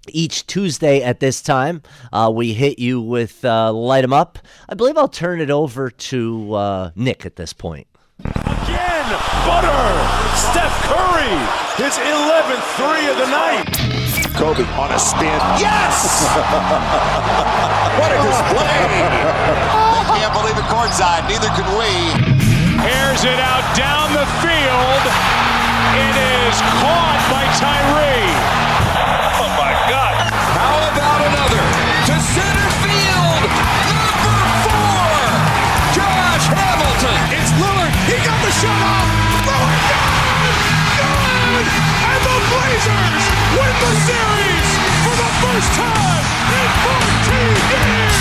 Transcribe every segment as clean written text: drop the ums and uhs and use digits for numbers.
Each Tuesday at this time, we hit you with Light 'em Up. I believe I'll turn it over to Nick at this point. Again, Butter! Steph Curry, his 11th three of the night. Kobe on a spin. Yes! What a display! They can't believe it courtside. Neither can we. Airs it out down the field. It is caught by Tyree. Oh, my God. How about another? To center field. Number 4. Josh Hamilton. It's Lillard. He got the shot off. Lillard, good! And the Blazers win the series for the first time in 14 years.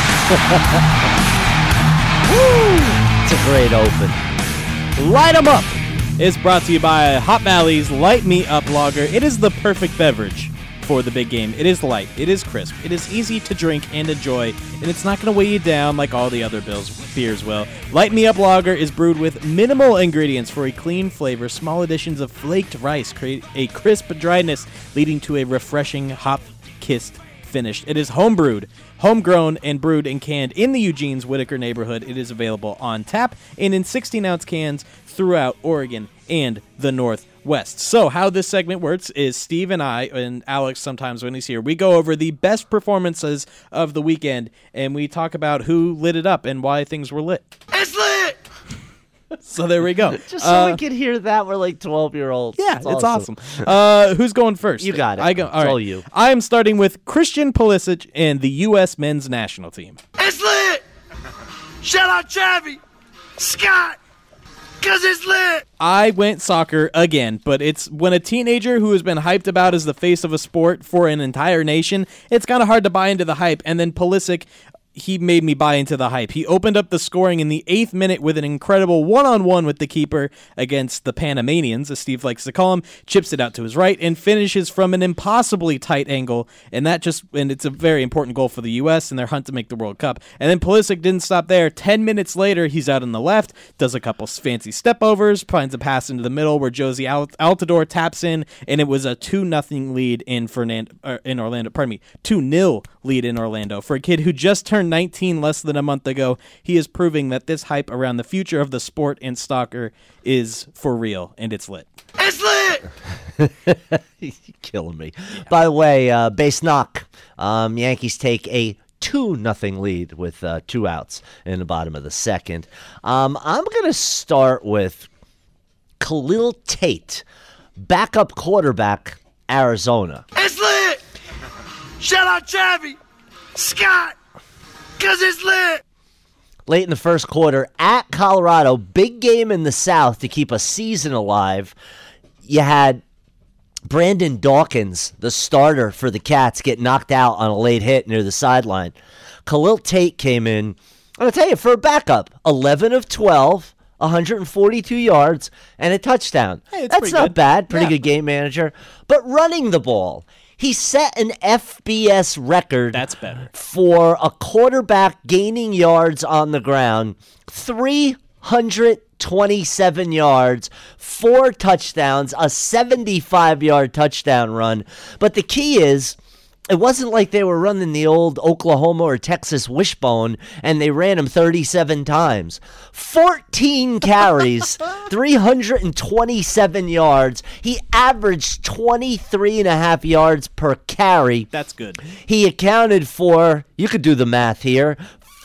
Woo! It's a great open. Light 'em Up is brought to you by Hot Valley's Light Me Up Lager. It is the perfect beverage for the big game. It is light, it is crisp, it is easy to drink and enjoy, and it's not going to weigh you down like all the other beers will. Light Me Up Lager is brewed with minimal ingredients for a clean flavor. Small additions of flaked rice create a crisp dryness, leading to a refreshing hop-kissed finish. It is homebrewed, homegrown, and brewed and canned in the Eugene's Whitaker neighborhood. It is available on tap and in 16-ounce cans throughout Oregon and the Northwest. So how this segment works is Steve and I, and Alex sometimes when he's here, we go over the best performances of the weekend, and we talk about who lit it up and why things were lit. It's lit! So there we go. Just so we could hear that. We're like 12-year-olds. Yeah, it's awesome. Who's going first? You got it. I go. All you. I am starting with Christian Pulisic and the U.S. men's national team. It's lit! Shout out Chavi! Scott! Because it's lit! I went soccer again, but it's when a teenager who has been hyped about as the face of a sport for an entire nation, it's kind of hard to buy into the hype. And then Pulisic, he made me buy into the hype. He opened up the scoring in the 8th minute with an incredible one-on-one with the keeper against the Panamanians, as Steve likes to call him, chips it out to his right, and finishes from an impossibly tight angle, and it's a very important goal for the U.S. in their hunt to make the World Cup. And then Pulisic didn't stop there. 10 minutes later, he's out on the left, does a couple fancy step-overs, finds a pass into the middle where Josie Altidore taps in, and it was a 2-0 lead in Orlando. 2-0 lead in Orlando. For a kid who just turned 19 less than a month ago, he is proving that this hype around the future of the sport and soccer is for real, and it's lit. It's lit! You're killing me. Yeah. By the way, base knock. Yankees take a 2-0 lead with 2 outs in the bottom of the second. I'm going to start with Khalil Tate, backup quarterback, Arizona. It's lit! Shout out Chavi! Scott! Because it's lit! Late in the first quarter at Colorado, big game in the South to keep a season alive. You had Brandon Dawkins, the starter for the Cats, get knocked out on a late hit near the sideline. Khalil Tate came in, I'm going to tell you, for a backup, 11 of 12, 142 yards, and a touchdown. Hey, that's not bad. Pretty good game manager. But running the ball, he set an FBS record. That's better. For a quarterback gaining yards on the ground. 327 yards, 4 touchdowns, a 75-yard touchdown run. But the key is, it wasn't like they were running the old Oklahoma or Texas wishbone and they ran him 37 times. 14 carries, 327 yards. He averaged 23.5 yards per carry. That's good. He accounted for, you could do the math here,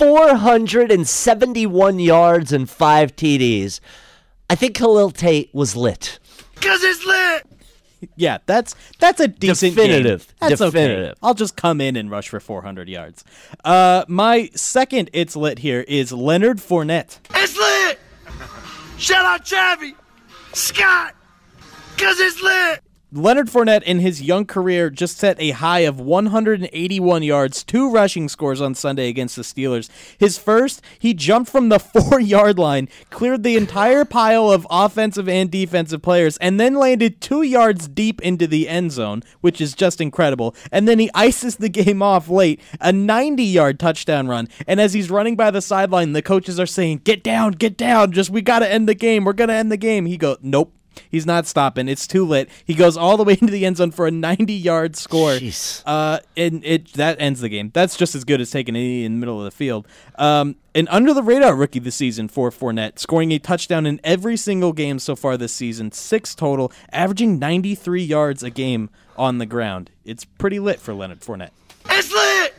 471 yards and 5 TDs. I think Khalil Tate was lit. Because it's lit! Yeah, that's a decent definitive. game. That's definitive. Okay. I'll just come in and rush for 400 yards. My second it's lit here is Leonard Fournette. It's lit! Shout out Chavi! Scott! Because it's lit! Leonard Fournette in his young career just set a high of 181 yards, 2 rushing scores on Sunday against the Steelers. His first, he jumped from the 4-yard line, cleared the entire pile of offensive and defensive players, and then landed 2 yards deep into the end zone, which is just incredible. And then he ices the game off late, a 90-yard touchdown run. And as he's running by the sideline, the coaches are saying, get down, just we got to end the game. We're going to end the game. He goes, nope. He's not stopping. It's too lit. He goes all the way into the end zone for a 90-yard score. Jeez. And that ends the game. That's just as good as taking it in the middle of the field. An under-the-radar rookie this season for Fournette, scoring a touchdown in every single game so far this season, 6 total, averaging 93 yards a game on the ground. It's pretty lit for Leonard Fournette. It's lit!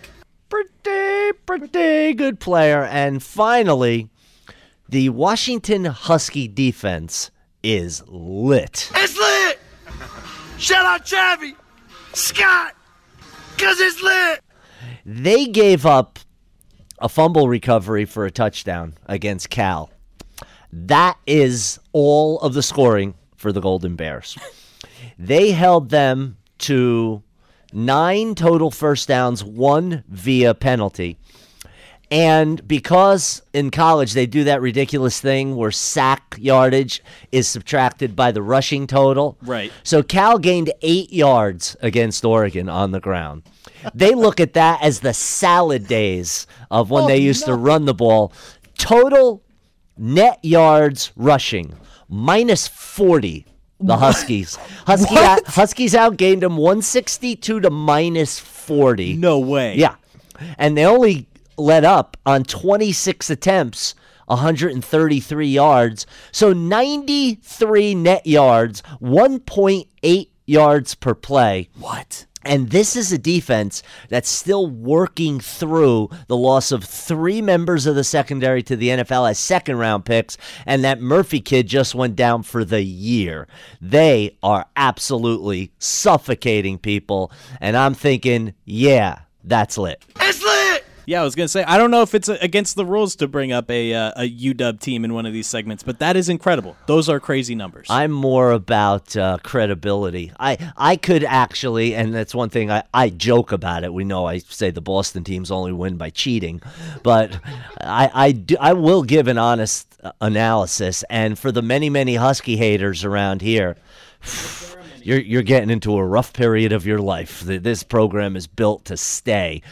Pretty good player. And finally, the Washington Husky defense is lit. It's lit! Shout out Travis Scott, because it's lit! They gave up a fumble recovery for a touchdown against Cal. That is all of the scoring for the Golden Bears. They held them to 9 total first downs, 1 via penalty. And because in college they do that ridiculous thing where sack yardage is subtracted by the rushing total. Right. So Cal gained 8 yards against Oregon on the ground. They look at that as the salad days of when they used to run the ball. Total net yards rushing, minus 40. The Huskies. Huskies outgained them 162 to minus 40. No way. Yeah. And they only let up on 26 attempts, 133 yards. So 93 net yards, 1.8 yards per play. What? And this is a defense that's still working through the loss of 3 members of the secondary to the NFL as second-round picks, and that Murphy kid just went down for the year. They are absolutely suffocating people, and I'm thinking, yeah, that's lit. It's lit! Yeah, I was going to say, I don't know if it's against the rules to bring up a UW team in one of these segments, but that is incredible. Those are crazy numbers. I'm more about credibility. I could actually, and that's one thing I joke about it. We know I say the Boston teams only win by cheating, but I will give an honest analysis. And for the many Husky haters around here, you're getting into a rough period of your life. This program is built to stay.